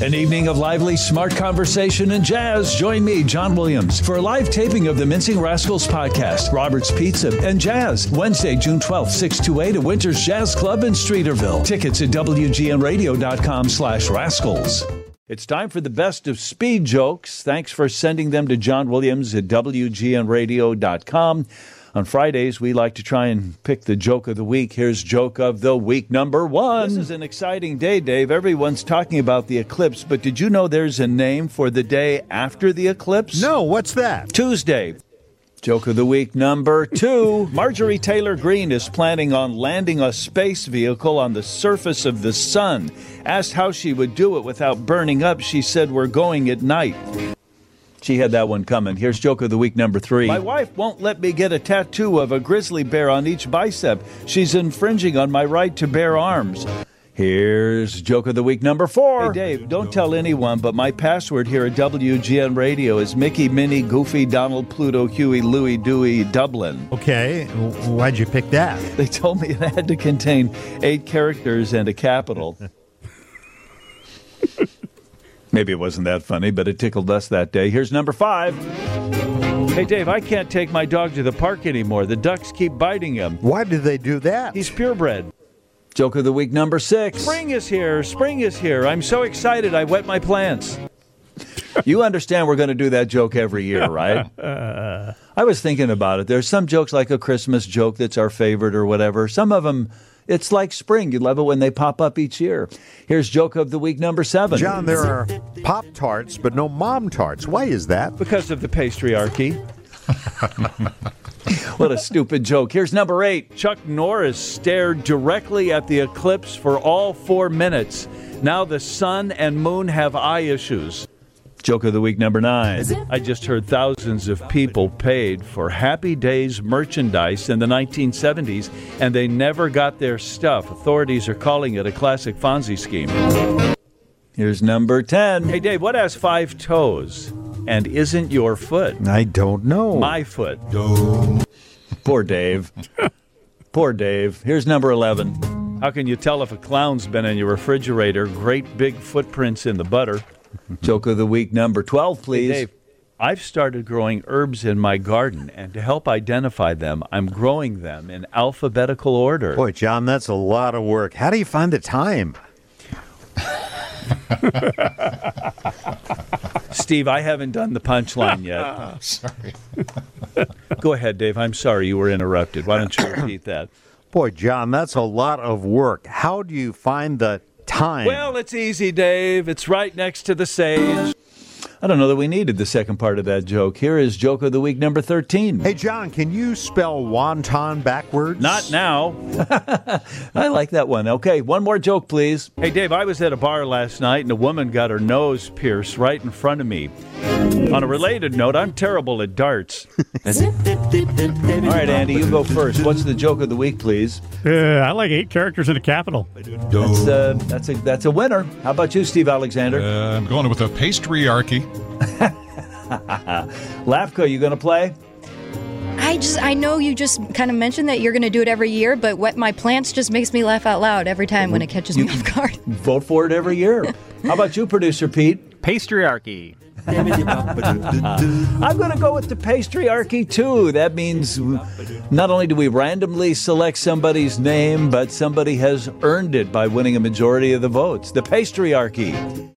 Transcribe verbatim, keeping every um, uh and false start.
An evening of lively, smart conversation and jazz. Join me, John Williams, for a live taping of the Mincing Rascals podcast, Robert's Pizza, and Jazz. Wednesday, June twelfth, six to eight at Winter's Jazz Club in Streeterville. Tickets at W G N radio dot com slash rascals. It's time for the best of speed jokes. Thanks for sending them to John Williams at W G N radio dot com. On Fridays, we like to try and pick the joke of the week. Here's joke of the week number one. This is an exciting day, Dave. Everyone's talking about the eclipse, but did you know there's a name for the day after the eclipse? No, what's that? Tuesday. Joke of the week number two. Marjorie Taylor Greene is planning on landing a space vehicle on the surface of the sun. Asked how she would do it without burning up, she said, "We're going at night." She had that one coming. Here's joke of the week number three. My wife won't let me get a tattoo of a grizzly bear on each bicep. She's infringing on my right to bear arms. Here's joke of the week number four. Hey, Dave, don't tell anyone, but my password here at W G N Radio is Mickey, Minnie, Goofy, Donald, Pluto, Huey, Louie, Dewey, Dublin. Okay, why'd you pick that? They told me it had to contain eight characters and a capital. Maybe it wasn't that funny, but it tickled us that day. Here's number five. Hey, Dave, I can't take my dog to the park anymore. The ducks keep biting him. Why did they do that? He's purebred. Joke of the week number six. Spring is here. Spring is here. I'm so excited I wet my plants. You understand we're going to do that joke every year, right? I was thinking about it. There's some jokes like a Christmas joke that's our favorite or whatever. Some of them, it's like spring. You love it when they pop up each year. Here's joke of the week number seven. John, there are Pop-Tarts, but no Mom-Tarts. Why is that? Because of the patriarchy. What a stupid joke. Here's number eight. Chuck Norris stared directly at the eclipse for all four minutes. Now the sun and moon have eye issues. Joke of the week number nine. I just heard thousands of people paid for Happy Days merchandise in the nineteen seventies, and they never got their stuff. Authorities are calling it a classic Fonzie scheme. Here's number ten. Hey, Dave, what has five toes and isn't your foot? I don't know. My foot. Poor Dave. Poor Dave. Here's number eleven. How can you tell if a clown's been in your refrigerator? Great big footprints in the butter. Joke of the week number twelve, please. Hey, Dave, I've started growing herbs in my garden, and to help identify them, I'm growing them in alphabetical order. Boy, John, that's a lot of work. How do you find the time? Steve, I haven't done the punchline yet. Sorry. Go ahead, Dave. I'm sorry you were interrupted. Why don't you repeat that? Boy, John, that's a lot of work. How do you find the time? Well, it's easy, Dave. It's right next to the sage. I don't know that we needed the second part of that joke. Here is joke of the week number thirteen. Hey, John, can you spell wonton backwards? Not now. I like that one. Okay, one more joke, please. Hey, Dave, I was at a bar last night, and a woman got her nose pierced right in front of me. On a related note, I'm terrible at darts. All right, Andy, you go first. What's the joke of the week, please? Uh, I like eight characters in a capital. That's, uh, that's, a, that's a winner. How about you, Steve Alexander? Uh, I'm going with a patriarchy. Lafka, you going to play? I just, I know you just kind of mentioned that you're going to do it every year, but Wet My Plants just makes me laugh out loud every time when it catches you me off guard. Vote for it every year. How about you, producer Pete? Patriarchy. I'm going to go with the patriarchy, too. That means not only do we randomly select somebody's name, but somebody has earned it by winning a majority of the votes. The patriarchy.